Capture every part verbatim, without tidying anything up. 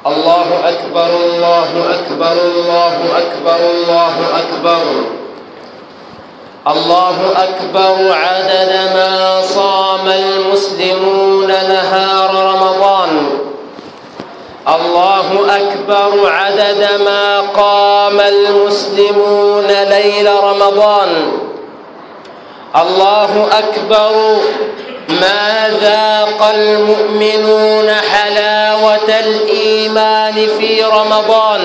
الله أكبر الله أكبر الله أكبر الله أكبر الله أكبر عدد ما صام المسلمون نهار رمضان. الله أكبر عدد ما قام المسلمون ليل رمضان. الله أكبر ما ذاق المؤمنون حلاوة الإيمان في رمضان.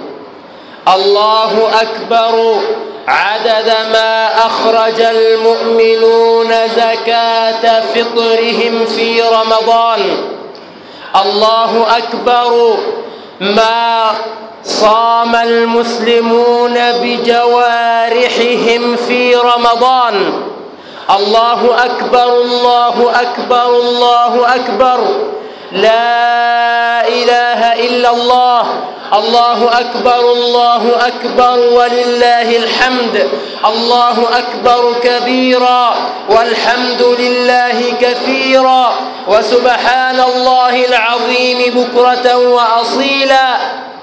الله أكبر عدد ما أخرج المؤمنون زكاة فطرهم في رمضان. الله أكبر ما صام المسلمون بجوارحهم في رمضان. الله أكبر الله أكبر الله أكبر لا إله إلا الله. الله أكبر الله أكبر ولله الحمد. الله أكبر كبيرا والحمد لله كثيرا وسبحان الله العظيم بكرة وأصيلا.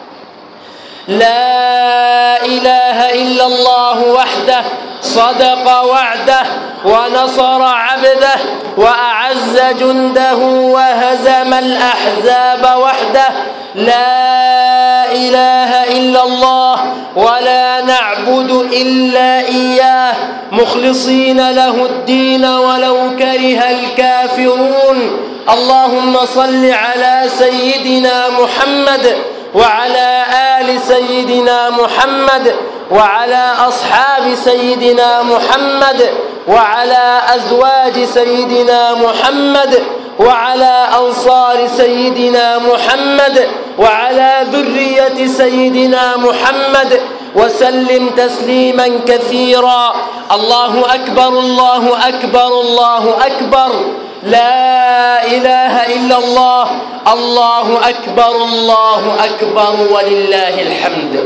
لا إله إلا الله وحده صدق وعده ونصر عبده وأعز جنده وهزم الأحزاب وحده. لا إله إلا الله ولا نعبد إلا إياه مخلصين له الدين ولو كره الكافرون. اللهم صل على سيدنا محمد وعلى آل سيدنا محمد وعلى أصحاب سيدنا محمد وعلى أزواج سيدنا محمد وعلى أنصار سيدنا محمد وعلى ذرية سيدنا محمد وسلم تسليما كثيرا. الله أكبر الله أكبر الله أكبر لا إله إلا الله. الله أكبر الله أكبر ولله الحمد.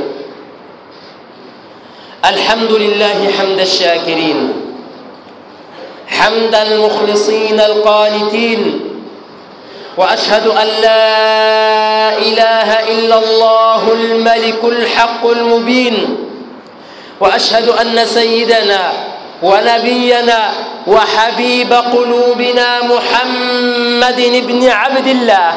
الحمد لله حمد الشاكرين حمد المخلصين القانتين. وأشهد أن لا إله إلا الله الملك الحق المبين. وأشهد أن سيدنا ونبينا وحبيب قلوبنا محمد بن عبد الله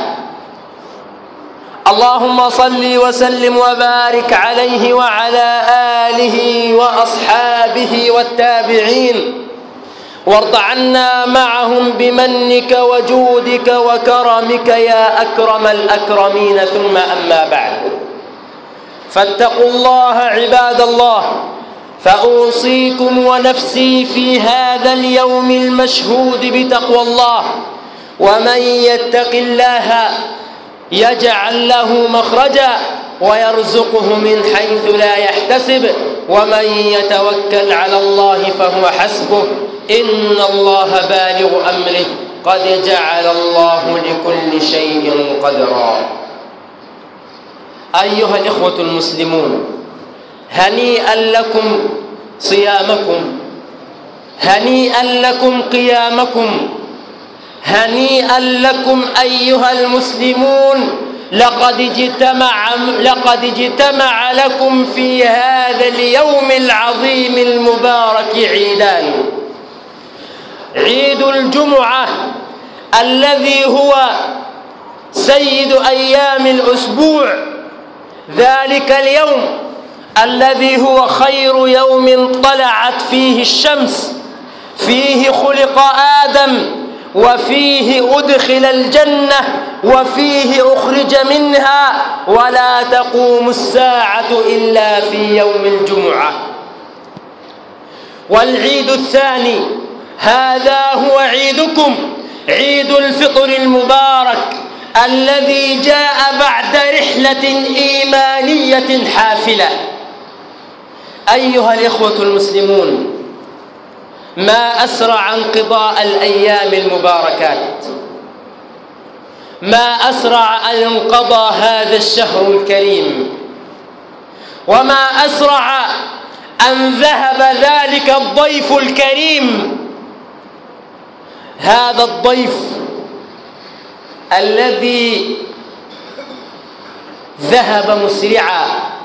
اللهم صل وسلم وبارك عليه وعلى آله وأصحابه والتابعين وارض عنا معهم بمنك وجودك وكرمك يا أكرم الأكرمين. ثم أما بعد، فاتقوا الله عباد الله، فأوصيكم ونفسي في هذا اليوم المشهود بتقوى الله. ومن يتق الله يجعل له مخرجا ويرزقه من حيث لا يحتسب ومن يتوكل على الله فهو حسبه إن الله بالغ أمره قد جعل الله لكل شيء قدرا. أيها الإخوة المسلمون، هنيئا لكم صيامكم، هنيئا لكم قيامكم، هنيئا لكم أيها المسلمون. لقد اجتمع لقد اجتمع لكم في هذا اليوم العظيم المبارك عيدان: عيد الجمعة الذي هو سيد أيام الأسبوع، ذلك اليوم الذي هو خير يوم طلعت فيه الشمس، فيه خلق آدم، وفيه أدخل الجنة، وفيه أخرج منها، ولا تقوم الساعة إلا في يوم الجمعة. والعيد الثاني هذا هو عيدكم، عيد الفطر المبارك الذي جاء بعد رحلة إيمانية حافلة. أيها الإخوة المسلمون، ما أسرع انقضاء الأيام المباركات، ما أسرع أن انقضى هذا الشهر الكريم، وما أسرع أن ذهب ذلك الضيف الكريم، هذا الضيف الذي ذهب مسرعا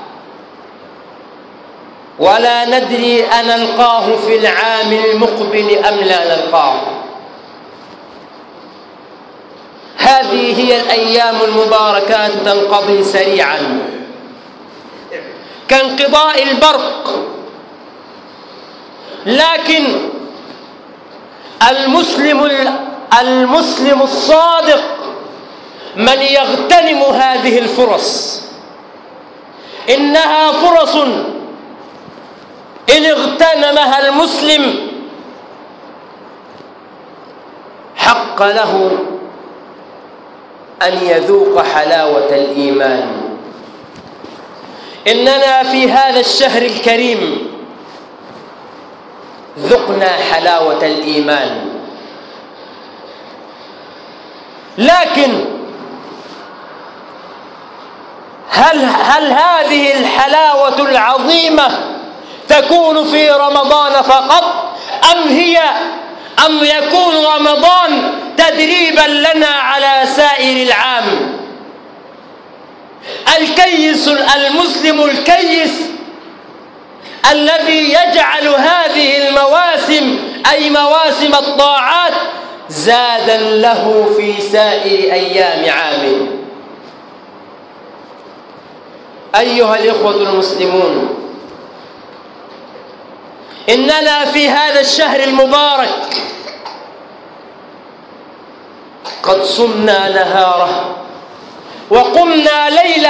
ولا ندري أنلقاه في العام المقبل أم لا نلقاه. هذه هي الأيام المباركات تنقضي سريعا كانقضاء البرق، لكن المسلم المسلم الصادق من يغتنم هذه الفرص. إنها فرص إن اغتنمها المسلم حق له أن يذوق حلاوة الإيمان. إننا في هذا الشهر الكريم ذقنا حلاوة الإيمان، لكن هل هل هذه الحلاوة العظيمة تكون في رمضان فقط، أم هي أم يكون رمضان تدريبا لنا على سائر العام؟ الكيس المسلم الكيس الذي يجعل هذه المواسم أي مواسم الطاعات زادا له في سائر أيام عامه. أيها الإخوة المسلمون، إننا في هذا الشهر المبارك قد صمنا نهاره وقمنا ليله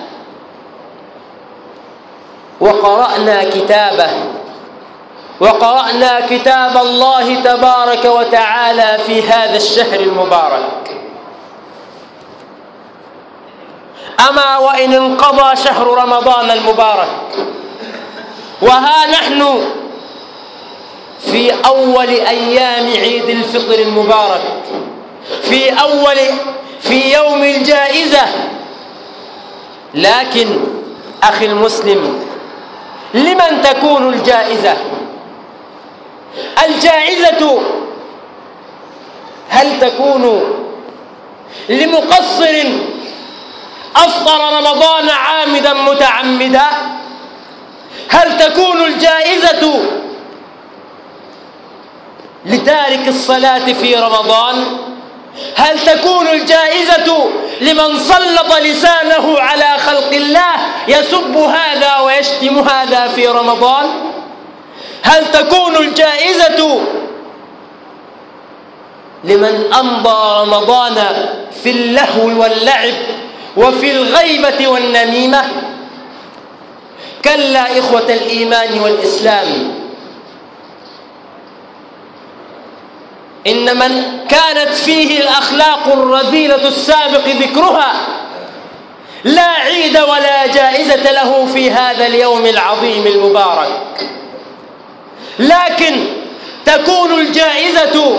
وقرأنا كتابه وقرأنا كتاب الله تبارك وتعالى في هذا الشهر المبارك. أما وإن انقضى شهر رمضان المبارك وها نحن في أول أيام عيد الفطر المبارك، في أول في يوم الجائزة، لكن أخي المسلم، لمن تكون الجائزة؟ الجائزة هل تكون لمقصر أفطر رمضان عامدا متعمدا؟ هل تكون الجائزة لتارك الصلاة في رمضان؟ هل تكون الجائزة لمن سلط لسانه على خلق الله يسب هذا ويشتم هذا في رمضان؟ هل تكون الجائزة لمن أمضى رمضان في اللهو واللعب وفي الغيبة والنميمة؟ كلا إخوة الإيمان والإسلام، إن من كانت فيه الأخلاق الرذيلة السابق ذكرها لا عيد ولا جائزة له في هذا اليوم العظيم المبارك، لكن تكون الجائزة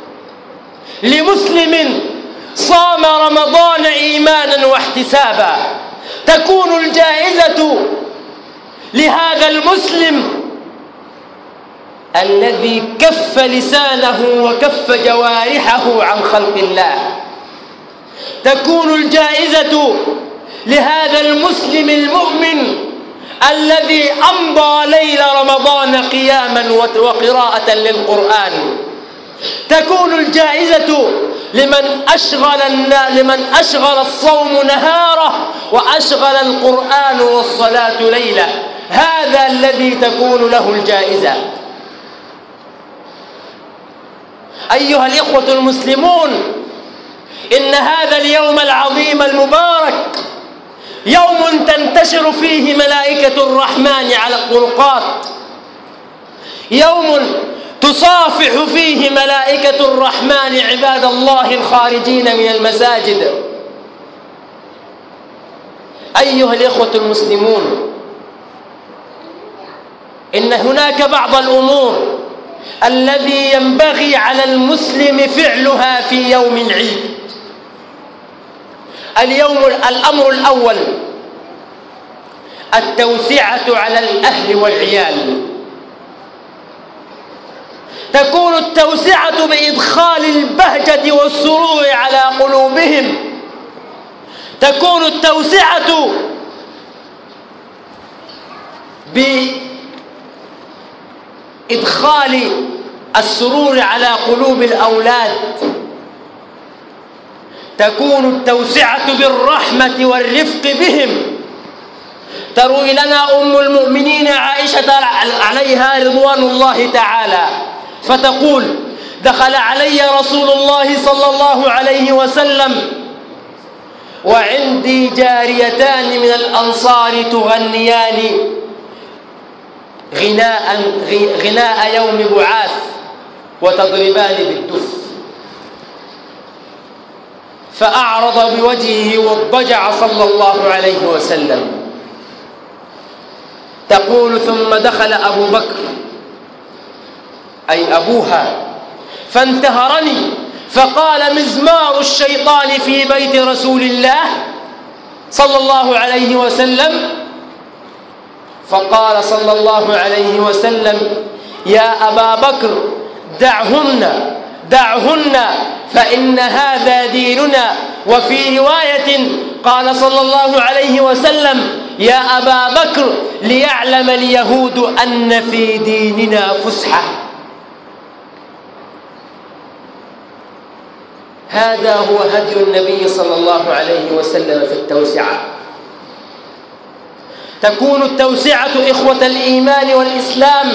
لمسلم صام رمضان إيمانا واحتسابا. تكون الجائزة لهذا المسلم الذي كف لسانه وكف جوارحه عن خلق الله. تكون الجائزة لهذا المسلم المؤمن الذي أمضى ليل رمضان قياما وقراءة للقرآن. تكون الجائزة لمن أشغل لمن أشغل الصوم نهاره وأشغل القرآن والصلاة ليله. هذا الذي تكون له الجائزة. أيها الإخوة المسلمون، إن هذا اليوم العظيم المبارك يوم تنتشر فيه ملائكة الرحمن على الطرقات، يوم تصافح فيه ملائكة الرحمن عباد الله الخارجين من المساجد. أيها الإخوة المسلمون، إن هناك بعض الأمور الذي ينبغي على المسلم فعلها في يوم العيد. اليوم الأمر الأول التوسعة على الأهل والعيال. تكون التوسعة بإدخال البهجة والسرور على قلوبهم. تكون التوسعة بإدخال السرور على قلوب الأولاد، تكون التوسعة بالرحمة والرفق بهم. تروي لنا أم المؤمنين عائشة عليها رضوان الله تعالى فتقول: دخل علي رسول الله صلى الله عليه وسلم وعندي جاريتان من الأنصار تغنيان غناء, غناء يوم بعاث وتضربان بالدف، فأعرض بوجهه واضطجع صلى الله عليه وسلم. تقول: ثم دخل أبو بكر أي أبوها فانتهرني فقال: مزمار الشيطان في بيت رسول الله صلى الله عليه وسلم. فقال صلى الله عليه وسلم: يا أبا بكر دعهن دعهن فإن هذا ديننا. وفي رواية قال صلى الله عليه وسلم: يا أبا بكر ليعلم اليهود أن في ديننا فسحة. هذا هو هدي النبي صلى الله عليه وسلم في التوسعة. تكون التوسعة إخوة الإيمان والإسلام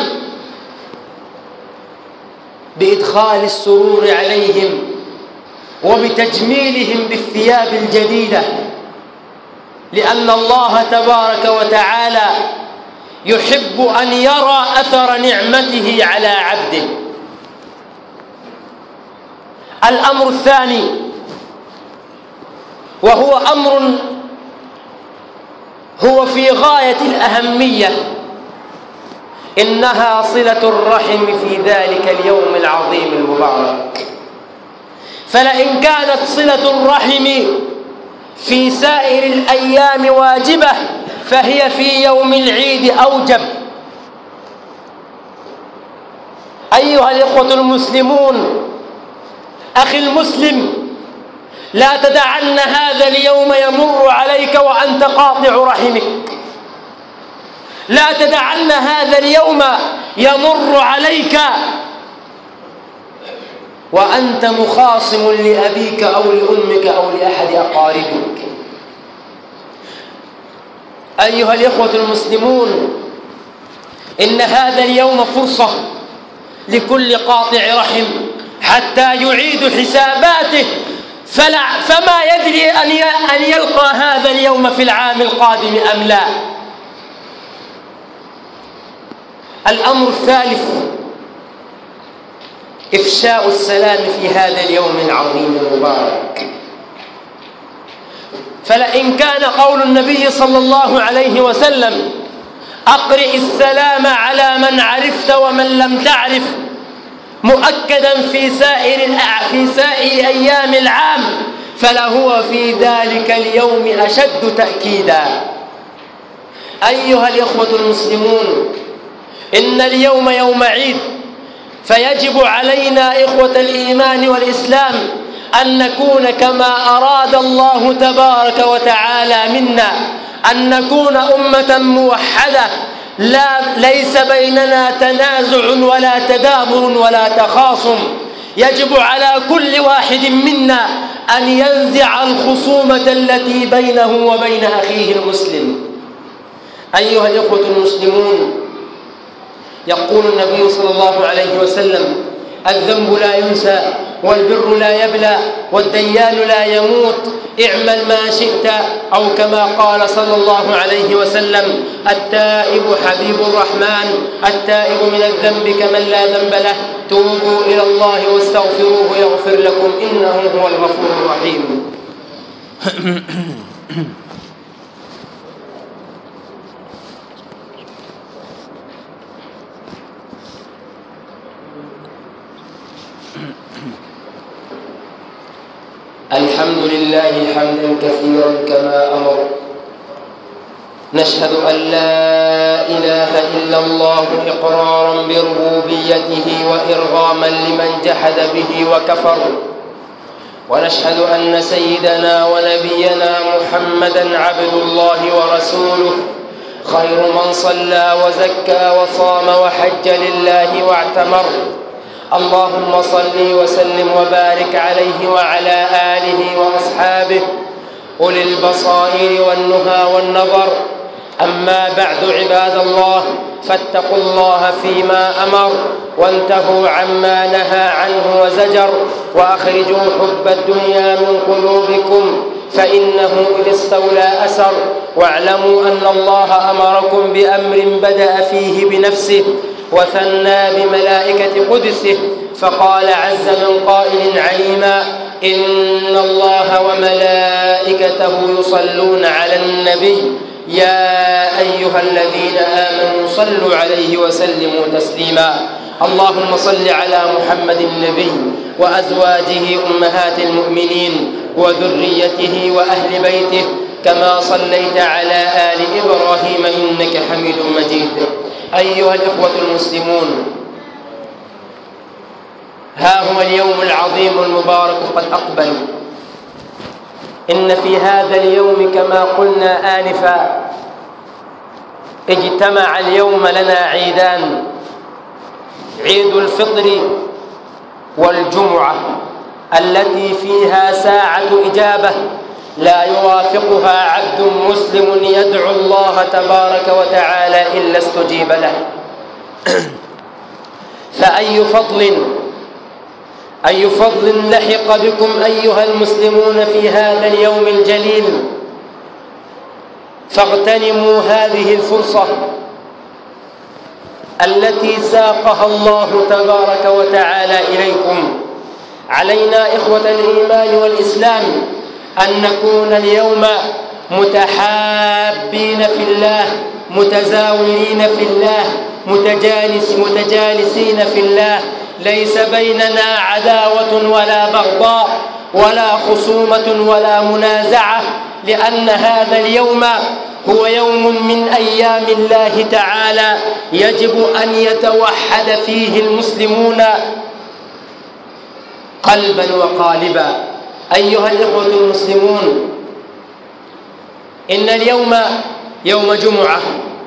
بإدخال السرور عليهم وبتجميلهم بالثياب الجديدة، لأن الله تبارك وتعالى يحب أن يرى أثر نعمته على عبده. الأمر الثاني وهو أمر هو في غاية الأهمية، إنها صلة الرحم في ذلك اليوم العظيم المبارك. فلئن كانت صلة الرحم في سائر الأيام واجبة فهي في يوم العيد أوجب. أيها الإخوة المسلمون، أخي المسلم، لا تدعن هذا اليوم يمر عليك وأنت قاطع رحمك، لا تدعن هذا اليوم يمر عليك وأنت مخاصم لأبيك أو لأمك أو لأحد أقاربك. أيها الإخوة المسلمون، إن هذا اليوم فرصة لكل قاطع رحم حتى يعيد حساباته، فلا فما يدري أن يلقى هذا اليوم في العام القادم أم لا. الأمر الثالث إفشاء السلام في هذا اليوم العظيم المبارك. فلئن كان قول النبي صلى الله عليه وسلم: أقرئ السلام على من عرفت ومن لم تعرف، مؤكدا في سائر في سائر أيام العام، فلهو في ذلك اليوم أشد تأكيدا. أيها الإخوة المسلمون، إن اليوم يوم عيد، فيجب علينا إخوة الإيمان والإسلام أن نكون كما أراد الله تبارك وتعالى منا، أن نكون أمة موحدة، لا ليس بيننا تنازع ولا تدابر ولا تخاصم. يجب على كل واحد منا أن ينزع الخصومة التي بينه وبين أخيه المسلم. أيها الإخوة المسلمون، يقول النبي صلى الله عليه وسلم: الذنب لا ينسى والبر لا يبلى والديان لا يموت، اعمل ما شئت، أو كما قال صلى الله عليه وسلم: التائب حبيب الرحمن، التائب من الذنب كمن لا ذنب له، توبوا إلى الله واستغفروه يغفر لكم إنه هو الغفور الرحيم. الحمد لله حمدا كثيرا كما أمر، نشهد أن لا إله إلا الله إقرارا بربوبيته وإرغاما لمن جحد به وكفر، ونشهد أن سيدنا ونبينا محمدًا عبد الله ورسوله، خير من صلى وزكى وصام وحج لله واعتمر. اللهم صل وسلم وبارك عليه وعلى آله وأصحابه أولي البصائر والنهى والنظر. أما بعد عباد الله، فاتقوا الله فيما أمر وانتهوا عما نهى عنه وزجر، وأخرجوا حب الدنيا من قلوبكم فإنه إذ استولى أسر. واعلموا أن الله أمركم بأمر بدأ فيه بنفسه وثنى بملائكة قدسه، فقال عز من قائل عليما: إن الله وملائكته يصلون على النبي يا أيها الذين آمنوا صلوا عليه وسلموا تسليما. اللهم صل على محمد النبي وأزواجه أمهات المؤمنين وذريته وأهل بيته كما صليت على آل إبراهيم إنك حميد مجيد. أيها الإخوة المسلمون، ها هو اليوم العظيم المبارك قد أقبل. إن في هذا اليوم كما قلنا آنفا اجتمع اليوم لنا عيدان: عيد الفطر والجمعة التي فيها ساعة إجابة لا يوافقها عبد مسلم يدعو الله تبارك وتعالى إلا استجيب له. فأي فضل أي فضل لحق بكم أيها المسلمون في هذا اليوم الجليل، فاغتنموا هذه الفرصة التي ساقها الله تبارك وتعالى إليكم. علينا إخوة الإيمان والإسلام أن نكون اليوم متحابين في الله، متزاورين في الله، متجالس متجالسين في الله، ليس بيننا عداوة ولا بغضاء ولا خصومة ولا منازعة، لأن هذا اليوم هو يوم من أيام الله تعالى يجب أن يتوحد فيه المسلمون قلبا وقالبا. أيها الإخوة المسلمون، إن اليوم يوم جمعة،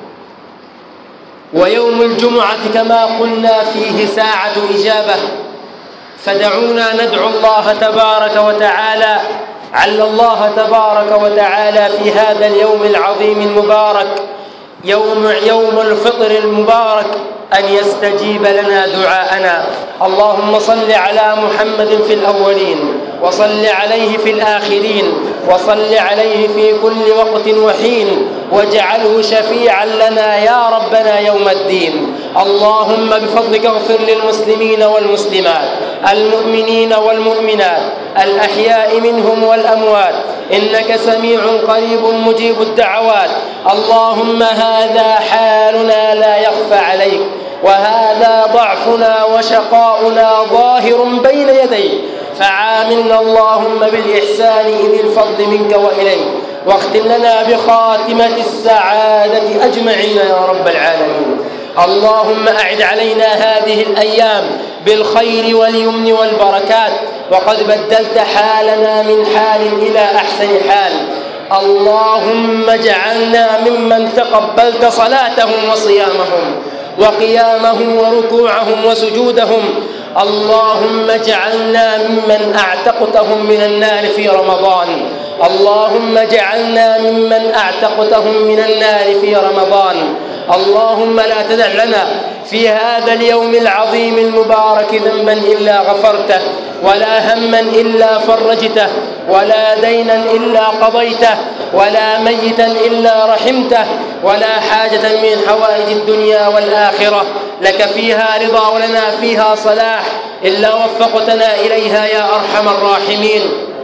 ويوم الجمعة كما قلنا فيه ساعة إجابة، فدعونا ندعو الله تبارك وتعالى عل الله تبارك وتعالى في هذا اليوم العظيم المبارك يوم يوم الفطر المبارك أن يستجيب لنا دعاءنا. اللهم صل على محمد في الأولين، وصل عليه في الآخرين، وصل عليه في كل وقت وحين، واجعله شفيعا لنا يا ربنا يوم الدين. اللهم بفضلك اغفر للمسلمين والمسلمات، المؤمنين والمؤمنات، الأحياء منهم والأموات، إنك سميع قريب مجيب الدعوات. اللهم هذا حالنا لا يخفى عليك، وهذا ضعفنا وشقاؤنا ظاهر بين يديك، فعاملنا اللهم بالإحسان إذ الفضل منك وإليك، واختم لنا بخاتمة السعادة أجمعين يا رب العالمين. اللهم أعد علينا هذه الأيام بالخير واليمن والبركات، وقد بدلت حالنا من حال إلى أحسن حال. اللهم اجعلنا ممن تقبلت صلاتهم وصيامهم وقيامهم وركوعهم وسجودهم. اللهم اجعلنا ممن أعتقتهم من النار في رمضان. اللهم اجعلنا ممن أعتقتهم من النار في رمضان. اللهم لا تدع لنا في هذا اليوم العظيم المبارك ذنبا إلا غفرته، ولا هما إلا فرجته، ولا دينا إلا قضيته، ولا ميتا إلا رحمته، ولا حاجة من حوائج الدنيا والآخرة لك فيها رضا ولنا فيها صلاح إلا وفقتنا إليها يا أرحم الراحمين.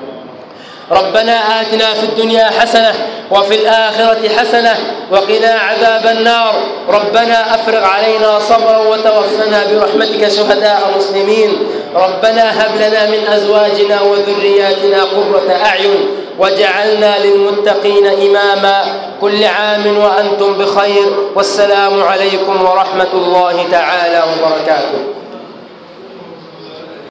ربنا آتنا في الدنيا حسنة وفي الآخرة حسنة وقنا عذاب النار. ربنا أفرغ علينا صبرا وتوفنا برحمتك شهداء مسلمين. ربنا هب لنا من أزواجنا وذرياتنا قرة أعين واجعلنا للمتقين إماما. كل عام وأنتم بخير، والسلام عليكم ورحمة الله تعالى وبركاته.